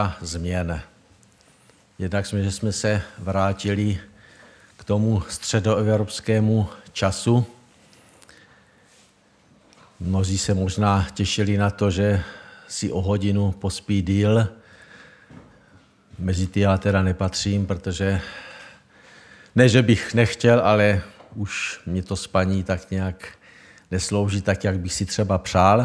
změn. Jednak že jsme se vrátili k tomu středoevropskému času. Mnozí se možná těšili na to, že si o hodinu pospí díl. Mezi ty já teda nepatřím, protože ne, že bych nechtěl, ale už mě to spaní tak nějak neslouží tak, jak bych si třeba přál.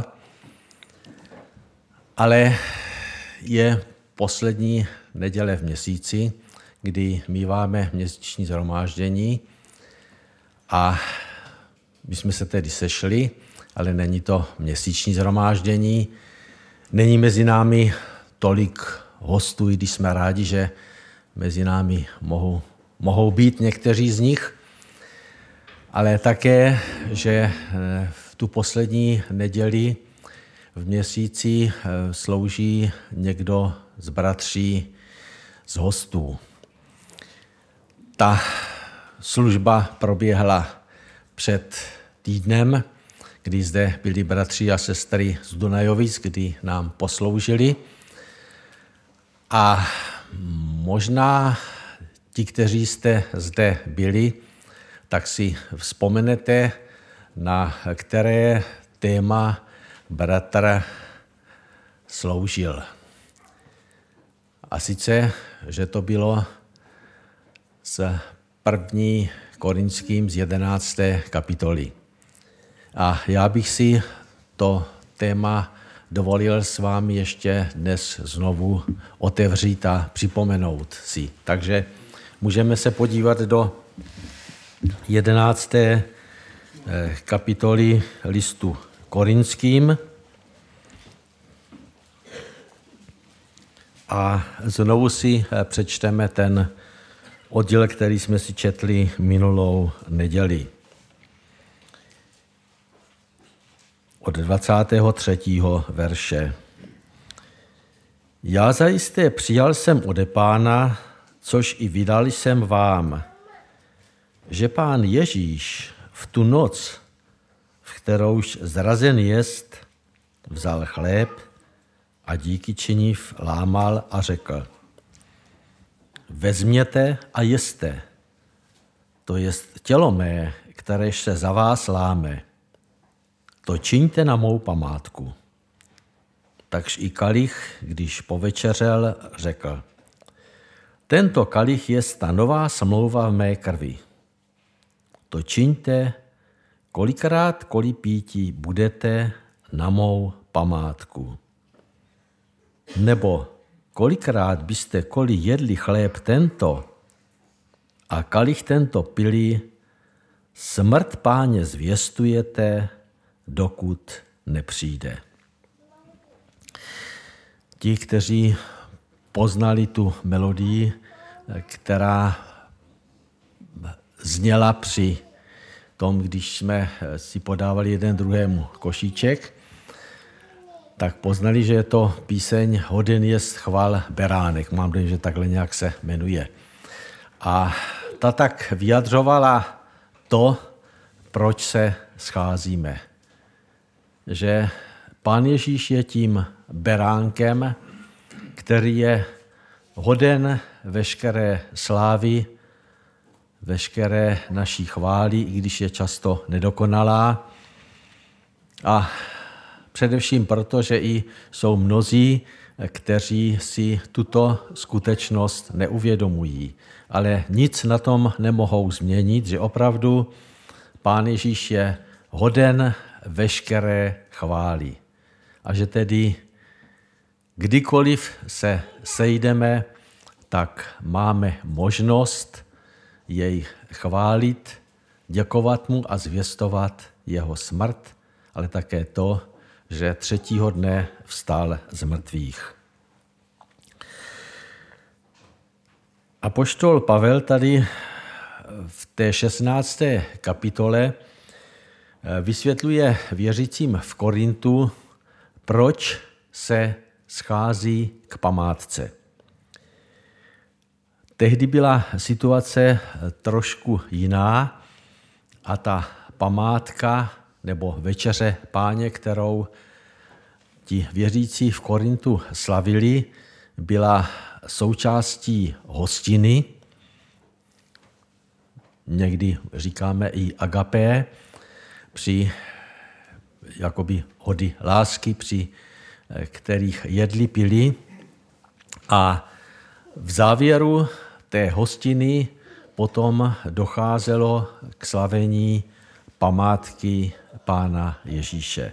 Ale je poslední neděle v měsíci, kdy míváme měsíční shromáždění a my jsme se tedy sešli, ale není to měsíční shromáždění. Není mezi námi tolik hostů, i když jsme rádi, že mezi námi mohou být někteří z nich, ale také, že v tu poslední neděli v měsíci slouží někdo z bratří, z hostů. Ta služba proběhla před týdnem, kdy zde byli bratři a sestry z Dunajovic, kdy nám posloužili. A možná ti, kteří jste zde byli, tak si vzpomenete, na které téma bratr sloužil. A sice, že to bylo z 1. Korinským z 11. kapitoly. A já bych si to téma dovolil s vámi ještě dnes znovu otevřít a připomenout si. Takže můžeme se podívat do 11. kapitoly listu Korinským a znovu si přečteme ten oddíl, který jsme si četli minulou neděli. Od 23. verše. Já zajisté přijal jsem ode Pána, což i vydal jsem vám, že Pán Ježíš v tu noc, v kterouž zrazen jest, vzal chléb a díky činiv lámal a řekl: vezměte a jeste, to jest tělo mé, kteréž se za vás láme. To čiňte na mou památku. Takž i kalich, když povečeřel, řekl: tento kalich je ta nová smlouva v mé krvi. To čiňte, kolikrát pítí budete na mou památku. Nebo kolikrát byste jedli chléb tento a kalich tento pili, smrt Páně zvěstujete, dokud nepřijde. Ti, kteří poznali tu melodii, která zněla při tom, když jsme si podávali jeden druhému košíček, tak poznali, že je to píseň Hoden jest chval beránek. Mám dojem, že takhle nějak se jmenuje. A ta tak vyjadřovala to, proč se scházíme. Že Pán Ježíš je tím beránkem, který je hoden veškeré slávy, veškeré naší chvály, i když je často nedokonalá. A především proto, že i jsou mnozí, kteří si tuto skutečnost neuvědomují. Ale nic na tom nemohou změnit, že opravdu Pán Ježíš je hoden veškeré chvály. A že tedy kdykoliv se sejdeme, tak máme možnost jej chválit, děkovat mu a zvěstovat jeho smrt, ale také to, že 3. dne vstal z mrtvých. Apoštol Pavel tady v té 16. kapitole vysvětluje věřícím v Korintu, proč se schází k památce. Tehdy byla situace trošku jiná a ta památka nebo večeře Páně, kterou ti věřící v Korintu slavili, byla součástí hostiny, někdy říkáme i agapé, při jakoby hody lásky, při kterých jedli, pili. A v závěru té hostiny potom docházelo k slavení památky Pána Ježíše.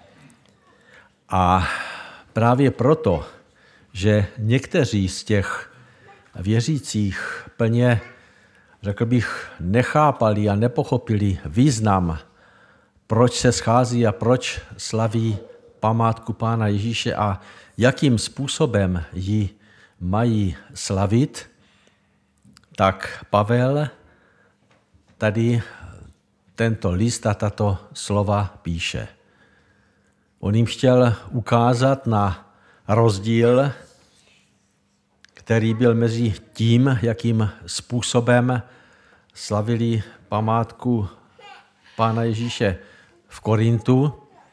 A právě proto, že někteří z těch věřících plně, řekl bych, nechápali a nepochopili význam, proč se schází a proč slaví památku Pána Ježíše a jakým způsobem ji mají slavit, tak Pavel tady tento list a tato slova píše. On jim chtěl ukázat na rozdíl, který byl mezi tím, jakým způsobem slavili památku Pána Ježíše v Korintu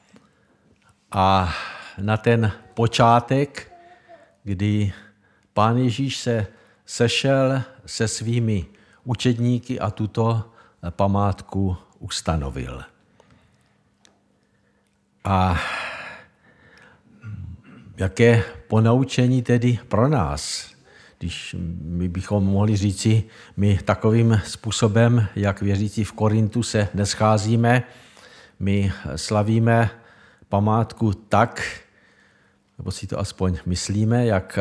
a na ten počátek, kdy Pán Ježíš se sešel se svými učedníky a tuto památku ustanovil. A jaké ponaučení tedy pro nás, když my bychom mohli říci, my takovým způsobem, jak věřící v Korintu, se nescházíme, my slavíme památku tak, nebo si to aspoň myslíme, jak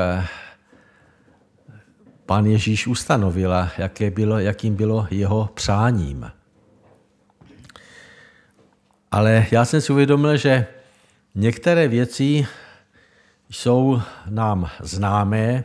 Pán Ježíš ustanovil a jakým bylo jeho přáním. Ale já jsem si uvědomil, že některé věci jsou nám známé,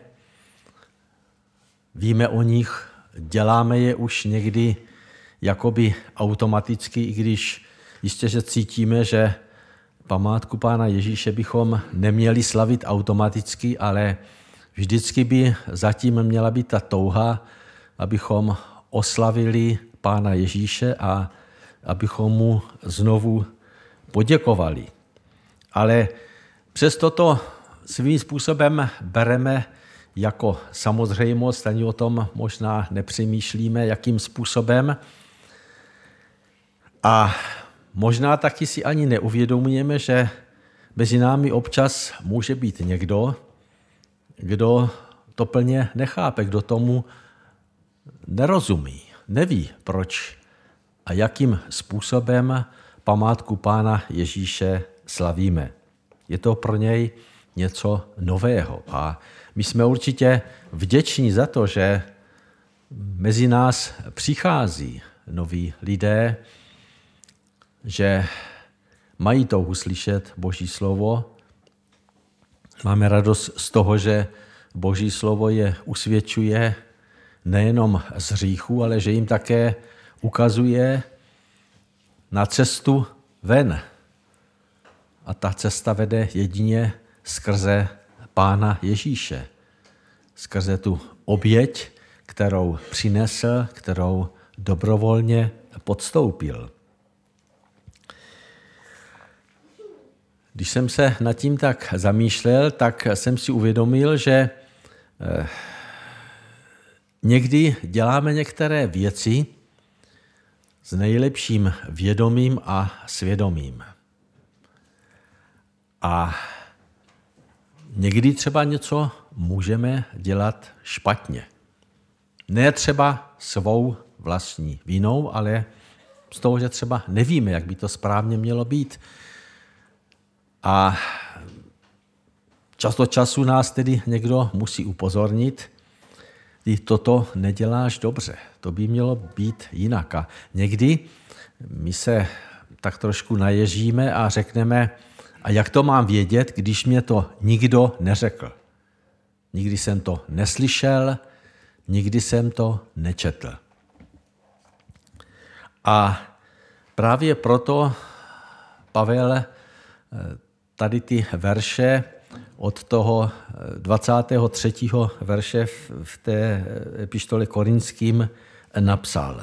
víme o nich, děláme je už někdy jakoby automaticky, i když jistě, že cítíme, že památku Pána Ježíše bychom neměli slavit automaticky, ale vždycky by zatím měla být ta touha, abychom oslavili Pána Ježíše a abychom mu znovu poděkovali. Ale přesto to svým způsobem bereme jako samozřejmost, ani o tom možná nepřemýšlíme, jakým způsobem. A možná taky si ani neuvědomujeme, že mezi námi občas může být někdo, kdo to plně nechápe, kdo tomu nerozumí, neví, proč a jakým způsobem památku Pána Ježíše slavíme. Je to pro něj něco nového a my jsme určitě vděční za to, že mezi nás přichází noví lidé, že mají touhu slyšet Boží slovo. Máme radost z toho, že Boží slovo je usvědčuje nejenom z hříchu, ale že jim také ukazuje na cestu ven. A ta cesta vede jedině skrze Pána Ježíše. Skrze tu oběť, kterou přinesl, kterou dobrovolně podstoupil. Když jsem se nad tím tak zamýšlel, tak jsem si uvědomil, že někdy děláme některé věci s nejlepším vědomím a svědomím. A někdy třeba něco můžeme dělat špatně. Ne třeba svou vlastní vinou, ale z toho, že třeba nevíme, jak by to správně mělo být. A čas od času nás tedy někdo musí upozornit, ty toto neděláš dobře, to by mělo být jinak. A někdy my se tak trošku naježíme a řekneme, a jak to mám vědět, když mě to nikdo neřekl. Nikdy jsem to neslyšel, nikdy jsem to nečetl. A právě proto Pavel tady ty verše od toho 23. verše v té epištole Korinským napsal.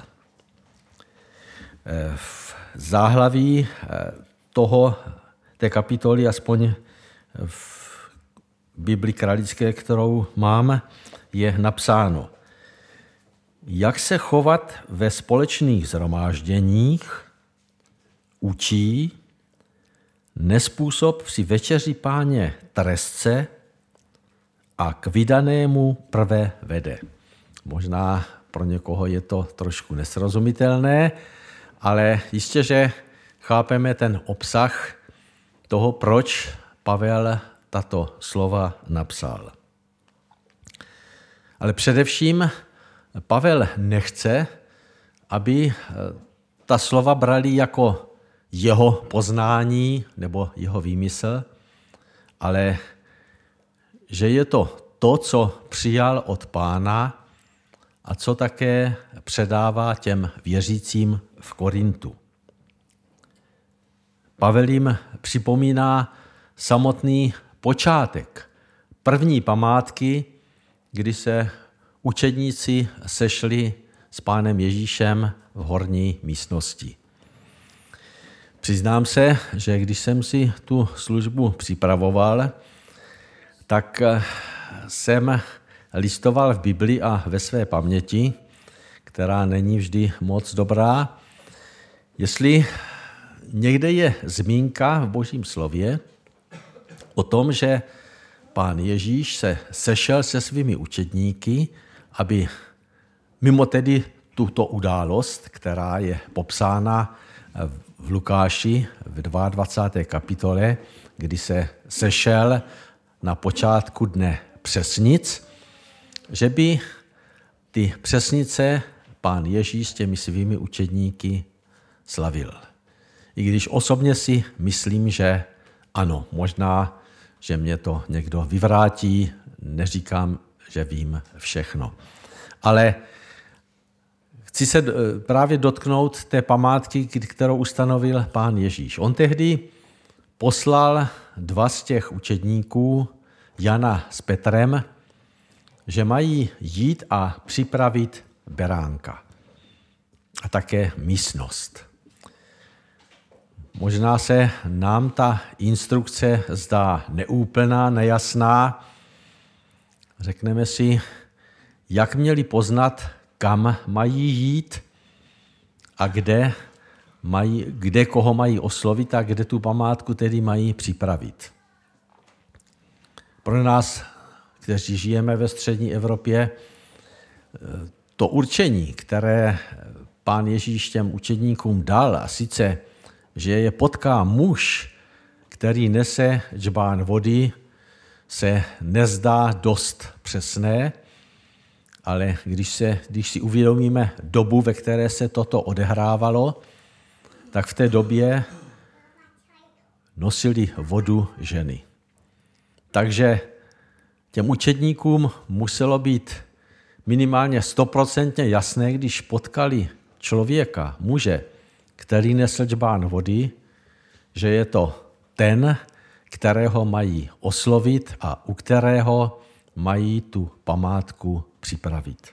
V záhlaví té kapitoly, aspoň v Bibli kralické, kterou mám, je napsáno: jak se chovat ve společných shromážděních, učí, nespůsob při večeři Páně trestce a k vydanému prve vede. Možná pro někoho je to trošku nesrozumitelné, ale jistě, že chápeme ten obsah toho, proč Pavel tato slova napsal. Ale především Pavel nechce, aby ta slova brali jako jeho poznání nebo jeho výmysl, ale že je to, co přijal od Pána a co také předává těm věřícím v Korintu. Pavel jim připomíná samotný počátek, první památky, kdy se učedníci sešli s Pánem Ježíšem v horní místnosti. Přiznám se, že když jsem si tu službu připravoval, tak jsem listoval v Bibli a ve své paměti, která není vždy moc dobrá, jestli někde je zmínka v Božím slově o tom, že Pán Ježíš se sešel se svými učedníky, aby mimo tedy tuto událost, která je popsána v Lukáši v 22. kapitole, kdy se sešel na počátku dne přesnic, že by ty přesnice Pán Ježíš s těmi svými učedníky slavil. I když osobně si myslím, že ano, možná, že mě to někdo vyvrátí, neříkám, že vím všechno. Ale chci se právě dotknout té památky, kterou ustanovil Pán Ježíš. On tehdy poslal 2 z těch učedníků, Jana s Petrem, že mají jít a připravit beránka a také místnost. Možná se nám ta instrukce zdá neúplná, nejasná. Řekneme si, jak měli poznat, kam mají jít a kde koho mají oslovit a kde tu památku tedy mají připravit. Pro nás, kteří žijeme ve střední Evropě, to určení, které Pán Ježíš těm učedníkům dal, a sice, že je potká muž, který nese džbán vody, se nezdá dost přesné, ale když si uvědomíme dobu, ve které se toto odehrávalo, tak v té době nosili vodu ženy. Takže těm učedníkům muselo být minimálně 100% jasné, když potkali člověka, muže, který nesl džbán vody, že je to ten, kterého mají oslovit a u kterého mají tu památku připravit.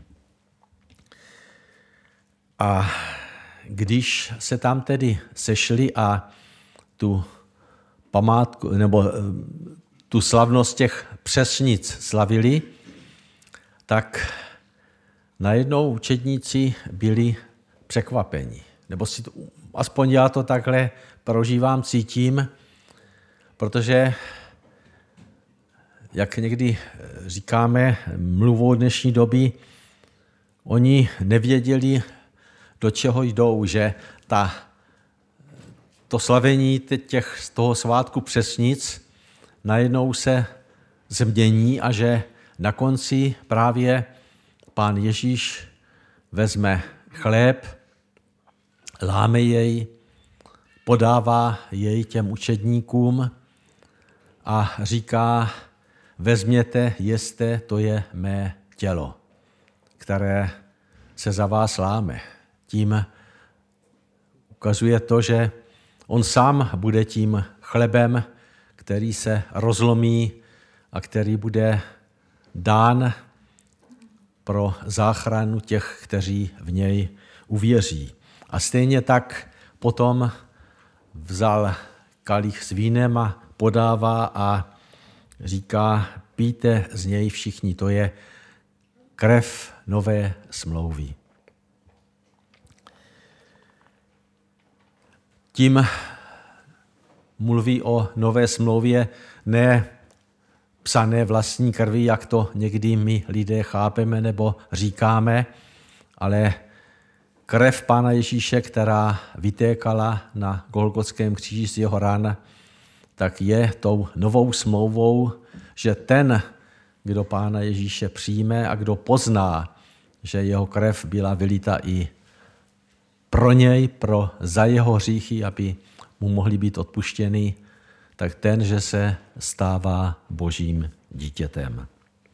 A když se tam tedy sešli a tu památku nebo tu slavnost těch přesnic slavili, tak najednou učedníci byli překvapeni. Nebo si to, aspoň já to takhle prožívám, cítím, protože, jak někdy říkáme, mluvou dnešní doby, oni nevěděli, do čeho jdou, že to slavení z toho svátku přesnic najednou se změní a že na konci právě Pán Ježíš vezme chléb, láme jej, podává jej těm učedníkům a říká: vezměte, jeste, to je mé tělo, které se za vás láme. Tím ukazuje to, že on sám bude tím chlebem, který se rozlomí a který bude dán pro záchranu těch, kteří v něj uvěří. A stejně tak potom vzal kalich s vínem a podává a říká, pijte z něj všichni, to je krev nové smlouvy. Tím mluví o nové smlouvě ne psané vlastní krvi, jak to někdy my lidé chápeme nebo říkáme, ale krev Pána Ježíše, která vytékala na Golgotském kříži z jeho ran, tak je tou novou smlouvou, že ten, kdo Pána Ježíše přijme a kdo pozná, že jeho krev byla vylita i pro něj, za jeho hříchy, aby mu mohly být odpuštěny, tak ten, že se stává Božím dítětem.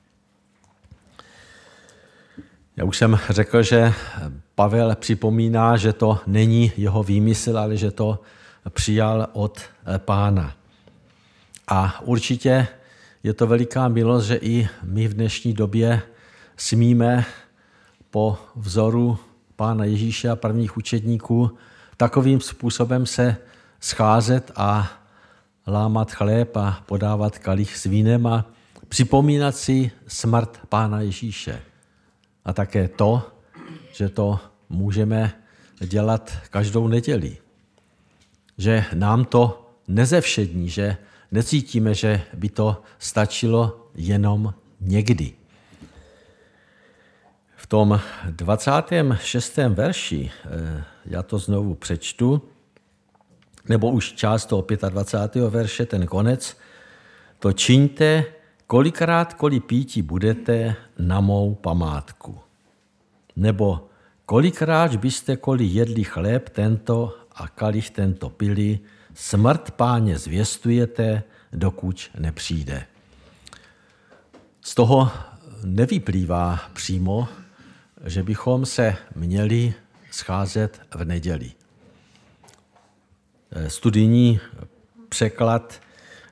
Já už jsem řekl, že Pavel připomíná, že to není jeho výmysl, ale že to přijal od Pána. A určitě je to veliká milost, že i my v dnešní době smíme po vzoru Pána Ježíše a prvních učedníků takovým způsobem se scházet a lámat chléb a podávat kalich s vínem a připomínat si smrt Pána Ježíše. A také to, že to můžeme dělat každou neděli. Že nám to nezevšední, že necítíme, že by to stačilo jenom někdy. V tom 26. verši, já to znovu přečtu, nebo už část toho 25. verše, ten konec, to čiňte, kolikrát píti budete na mou památku. Nebo kolikrát byste jedli chléb tento a kalich tento pili, smrt Páně zvěstujete, dokud nepřijde. Z toho nevyplývá přímo, že bychom se měli scházet v neděli. Studijní překlad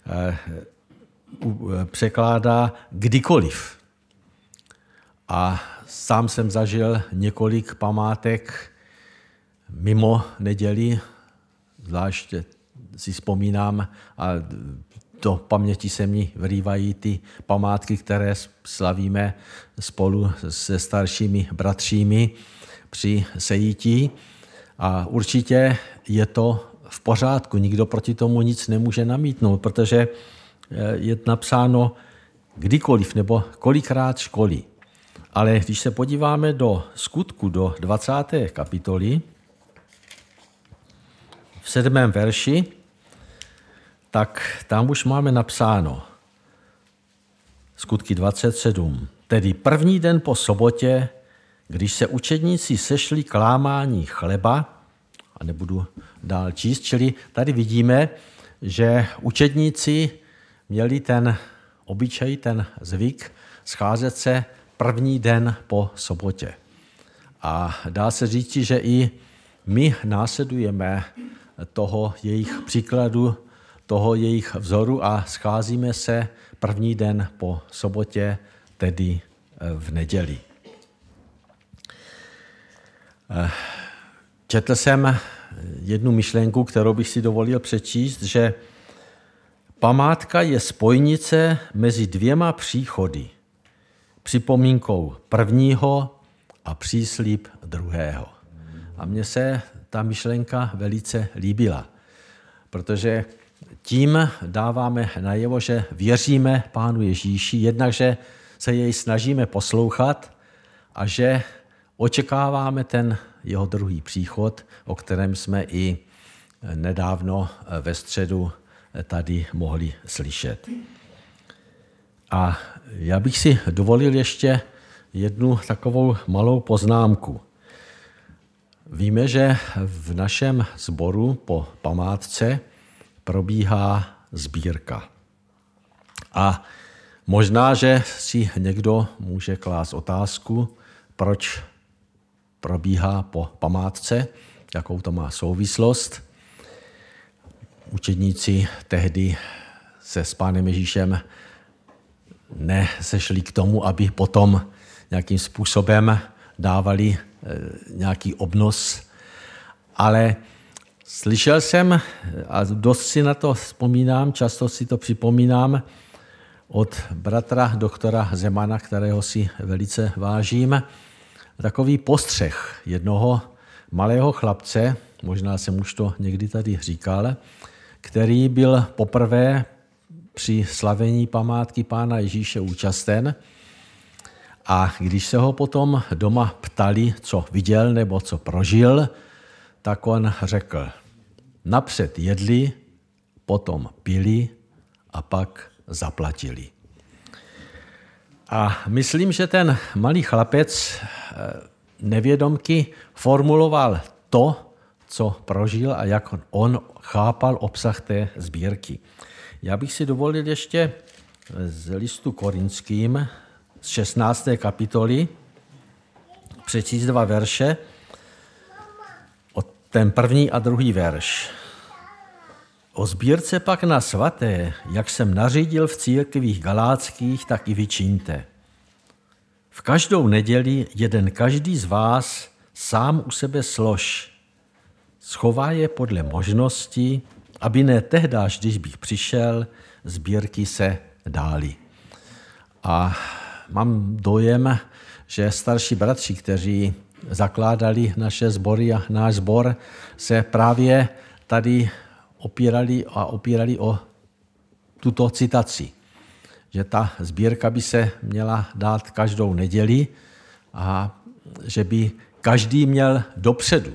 překládá kdykoliv. A sám jsem zažil několik památek mimo neděli, zvlášť si vzpomínám, a do paměti se mi vrývají ty památky, které slavíme spolu se staršími bratřími při sejítí. A určitě je to v pořádku, nikdo proti tomu nic nemůže namítnout, protože je napsáno kdykoliv nebo kolikrát školy. Ale když se podíváme do Skutku, do 20. kapitoly, v 7. verši, tak tam už máme napsáno Skutky 27. Tedy první den po sobotě, když se učedníci sešli k lámání chleba, a nebudu dál číst, čili tady vidíme, že učedníci měli ten obyčej, ten zvyk scházet se první den po sobotě. A dá se říct, že i my následujeme toho jejich příkladu, toho jejich vzoru a scházíme se první den po sobotě, tedy v neděli. Četl jsem jednu myšlenku, kterou bych si dovolil přečíst, že památka je spojnice mezi dvěma příchody, připomínkou prvního a příslib druhého. A mně se ta myšlenka velice líbila, protože tím dáváme najevo, že věříme Pánu Ježíši, jednak, že se jej snažíme poslouchat a že očekáváme ten jeho druhý příchod, o kterém jsme i nedávno ve středu tady mohli slyšet. A já bych si dovolil ještě jednu takovou malou poznámku. Víme, že v našem sboru po památce probíhá sbírka. A možná, že si někdo může klást otázku, proč probíhá po památce, jakou to má souvislost. Učedníci tehdy se s Pánem Ježíšem nesešli k tomu, aby potom nějakým způsobem dávali nějaký obnos, ale slyšel jsem, a dost si na to vzpomínám, často si to připomínám, od bratra doktora Zemana, kterého si velice vážím, takový postřeh jednoho malého chlapce, možná jsem už to někdy tady říkal, který byl poprvé při slavení památky Pána Ježíše účasten a když se ho potom doma ptali, co viděl nebo co prožil, tak on řekl, napřed jedli, potom pili a pak zaplatili. A myslím, že ten malý chlapec nevědomky formuloval to, co prožil a jak on chápal obsah té sbírky. Já bych si dovolil ještě z listu Korinským z 16. kapitoly přečíst 2 verše, ten první a druhý verš. O sbírce pak na svaté, jak jsem nařídil v církvích galátských, tak i vy čiňte. V každou neděli jeden každý z vás sám u sebe slož. Schová je podle možnosti, aby ne tehdáž, když bych přišel, sbírky se dály. A mám dojem, že starší bratři, kteří zakládali naše sbory a náš sbor, se právě tady opírali o tuto citaci, že ta sbírka by se měla dát každou neděli a že by každý měl dopředu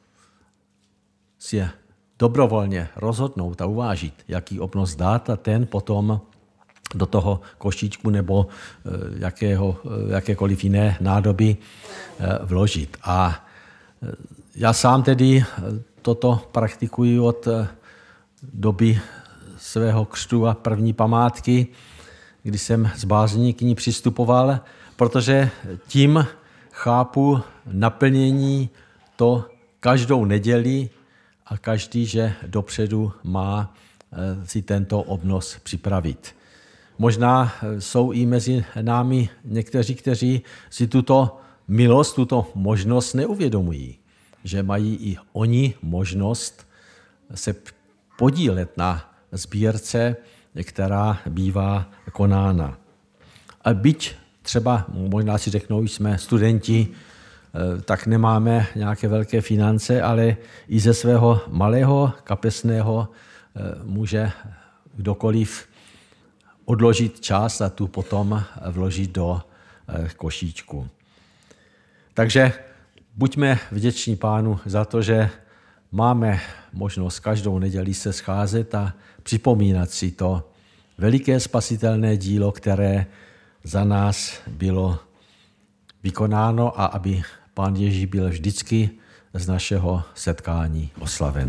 si dobrovolně rozhodnout a uvážit, jaký obnos dát a ten potom do toho košíčku nebo jakékoliv jiné nádoby vložit. A já sám tedy toto praktikuji od doby svého křtu a první památky, kdy jsem s bázní k ní přistupoval, protože tím chápu naplnění to každou neděli a každý, že dopředu má si tento obnos připravit. Možná jsou i mezi námi někteří, kteří si tuto milost, tuto možnost neuvědomují, že mají i oni možnost se podílet na sbírce, která bývá konána. A byť třeba, možná si řeknou, jsme studenti, tak nemáme nějaké velké finance, ale i ze svého malého kapesného může kdokoliv odložit část a tu potom vložit do košíčku. Takže buďme vděční Pánu za to, že máme možnost každou neděli se scházet a připomínat si to veliké spasitelné dílo, které za nás bylo vykonáno a aby Pán Ježíš byl vždycky z našeho setkání oslaven.